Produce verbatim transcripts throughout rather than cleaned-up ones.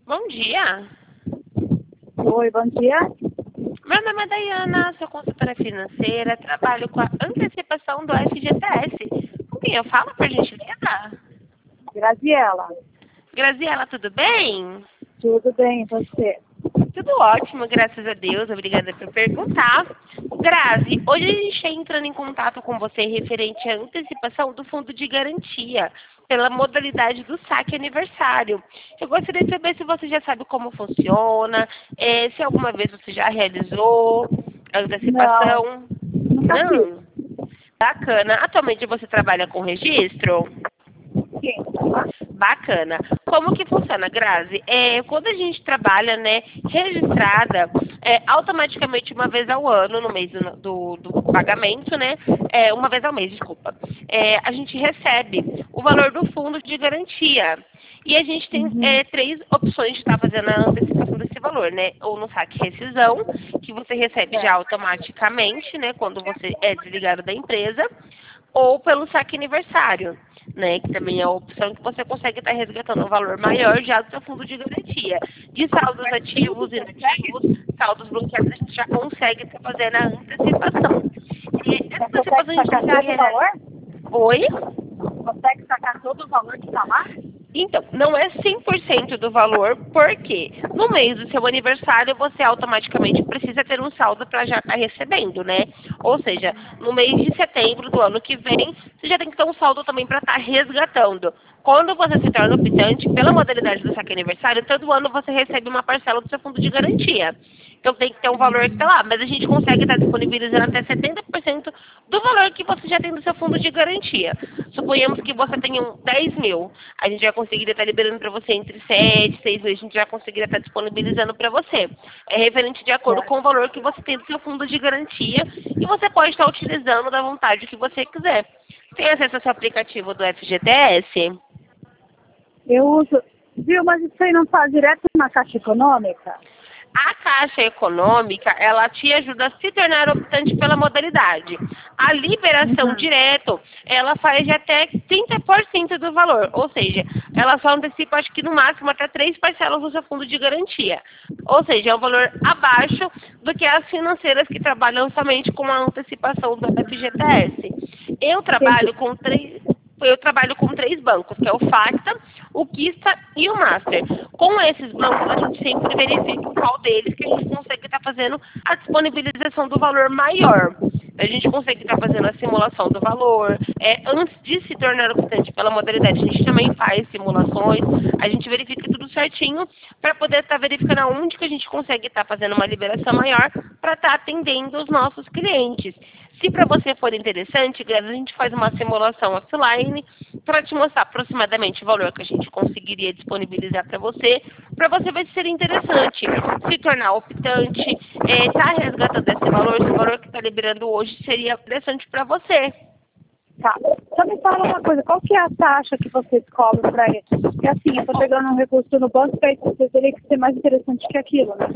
Bom dia. Oi, bom dia. Meu nome é Dayana, sou consultora financeira, trabalho com a antecipação do F G T S. Com quem eu falo, por gentileza? Graziela. Graziela, tudo bem? Tudo bem, e você? Tudo ótimo, graças a Deus. Obrigada por perguntar. Grazi, hoje a gente está entrando em contato com você referente à antecipação do fundo de garantia pela modalidade do saque aniversário. Eu gostaria de saber se você já sabe como funciona, eh, se alguma vez você já realizou a antecipação. Nunca fiz. Não? Bacana. Atualmente você trabalha com registro? Sim. Bacana. Como que funciona, Grazi? É, quando a gente trabalha, né, registrada, é, automaticamente uma vez ao ano, no mês do, do, do pagamento, né, é, uma vez ao mês, desculpa, é, a gente recebe o valor do fundo de garantia. E a gente tem Uhum. é, três opções de estar fazendo a antecipação desse valor, né? Ou no saque rescisão, que você recebe já automaticamente, né, quando você é desligado da empresa, ou pelo saque aniversário, né, que também é a opção que você consegue estar resgatando um valor maior já do seu fundo de garantia. De saldos ativos, inativos, saldos bloqueados, a gente já consegue estar fazendo a antecipação. E essa Você antecipação consegue a gente sacar já todo o realiza... valor? Oi? Consegue sacar todo o valor que está lá? Então, não é cem por cento do valor, porque no mês do seu aniversário você automaticamente precisa ter um saldo para já estar recebendo, né? Ou seja, no mês de setembro do ano que vem, você já tem que ter um saldo também para estar resgatando. Quando você se torna optante, pela modalidade do saque aniversário, todo ano você recebe uma parcela do seu fundo de garantia. Então tem que ter um valor que está lá, mas a gente consegue estar disponibilizando até setenta por cento do valor que você já tem do seu fundo de garantia. Suponhamos que você tenha um dez mil, a gente já conseguiria estar liberando para você entre sete, seis meses, a gente já conseguiria estar disponibilizando para você. É referente de acordo com o valor que você tem do seu fundo de garantia e você pode estar utilizando da vontade que você quiser. Tem acesso ao seu aplicativo do F G T S? Eu uso. Viu, mas isso aí não está direto na Caixa Econômica? A Caixa Econômica, ela te ajuda a se tornar optante pela modalidade. A liberação Uhum. direto, ela faz de até trinta por cento do valor, ou seja, ela só antecipa, acho que no máximo, até três parcelas do seu fundo de garantia. Ou seja, é um valor abaixo do que as financeiras que trabalham somente com a antecipação do F G T S. Eu trabalho com três... Eu trabalho com três bancos, que é o Facta, o Kista e o Master. Com esses bancos, a gente sempre verifica qual deles que a gente consegue estar fazendo a disponibilização do valor maior. A gente consegue estar fazendo a simulação do valor. É, antes de se tornar optante pela modalidade, a gente também faz simulações, a gente verifica tudo certinho para poder estar verificando aonde que a gente consegue estar fazendo uma liberação maior para estar atendendo os nossos clientes. Se para você for interessante, Grazi, a gente faz uma simulação offline para te mostrar aproximadamente o valor que a gente conseguiria disponibilizar para você, para você ver se seria interessante se tornar optante, estar tá resgatando esse valor, esse valor que está liberando hoje seria interessante para você. Tá. Só me fala uma coisa, qual que é a taxa que vocês cobram para isso? Porque assim, eu estou pegando um recurso no banco, para isso você teria que ser mais interessante que aquilo, né?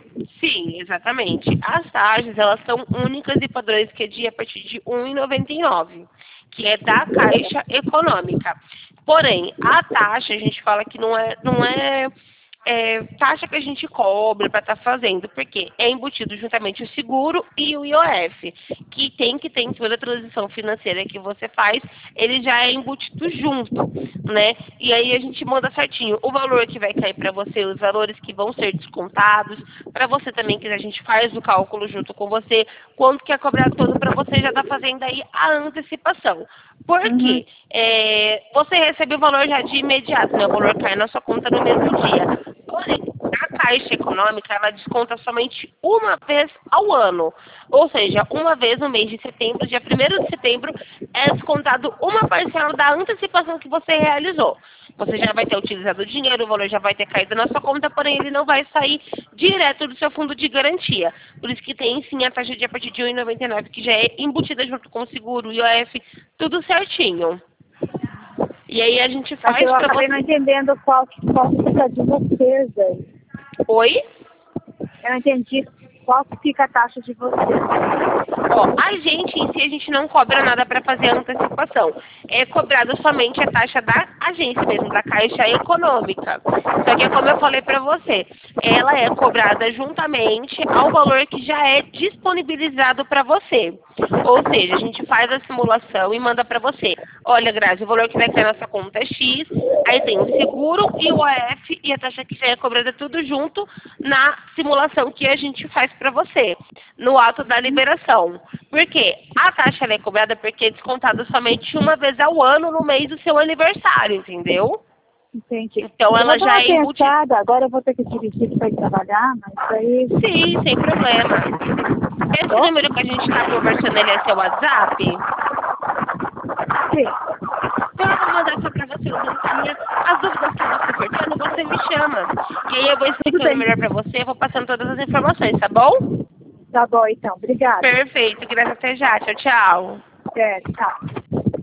Sim, exatamente. As taxas, elas são únicas e padrões que é de a partir de um real e noventa e nove centavos, que é da Caixa Econômica. Porém, a taxa, a gente fala que não é, não é, é taxa que a gente cobra para estar fazendo, porque é embutido juntamente o seguro e o I O F, que tem que ter em toda a transição financeira que você faz, ele já é embutido junto, né? E aí a gente manda certinho o valor que vai cair para você, os valores que vão ser descontados, para você também, que a gente faz o cálculo junto com você, quanto que é cobrado todo para você já estar tá fazendo aí a antecipação. Por Uhum. quê? É, você recebe o valor já de imediato, né? O valor cai na sua conta no mesmo dia. Porém, a Caixa Econômica, ela desconta somente uma vez ao ano. Ou seja, uma vez no mês de setembro, dia primeiro de setembro, é descontado uma parcela da antecipação que você realizou. Você já vai ter utilizado o dinheiro, o valor já vai ter caído na sua conta, porém ele não vai sair direto do seu fundo de garantia. Por isso que tem sim a taxa de a partir de um real e noventa e nove centavos, que já é embutida junto com o seguro, o I O F, tudo certinho. E aí a gente Mas faz eu para acabei você... não entendendo qual que qual que é de vocês aí. Oi? Eu não entendi qual que fica a taxa de vocês? Ó, a gente em si, a gente não cobra nada para fazer a antecipação. É cobrado somente a taxa da agência mesmo, da Caixa Econômica. Só que, como eu falei para você, ela é cobrada juntamente ao valor que já é disponibilizado para você. Ou seja, a gente faz a simulação e manda para você. Olha, Grazi, o valor que vai cair na sua conta é X, aí tem o seguro e o O F e a taxa que já é cobrada tudo junto na simulação que a gente faz para você, no ato da liberação. Por quê? A taxa ela é cobrada porque é descontada somente uma vez ao ano no mês do seu aniversário, entendeu? Entendi. Então ela eu vou já dar é uma embutida. pensada, agora eu vou ter que dirigir para ir trabalhar, mas aí... Sim, sem problema. Esse Oh. número que a gente está conversando, ele é seu WhatsApp? Sim. Então eu vou mandar só pra você o link. As dúvidas que você for tendo, você me chama. E aí eu vou explicando melhor pra você, eu vou passando todas as informações, tá bom? Tá bom, então. Obrigada. Perfeito, graças até já. Tchau, tchau. É, tá.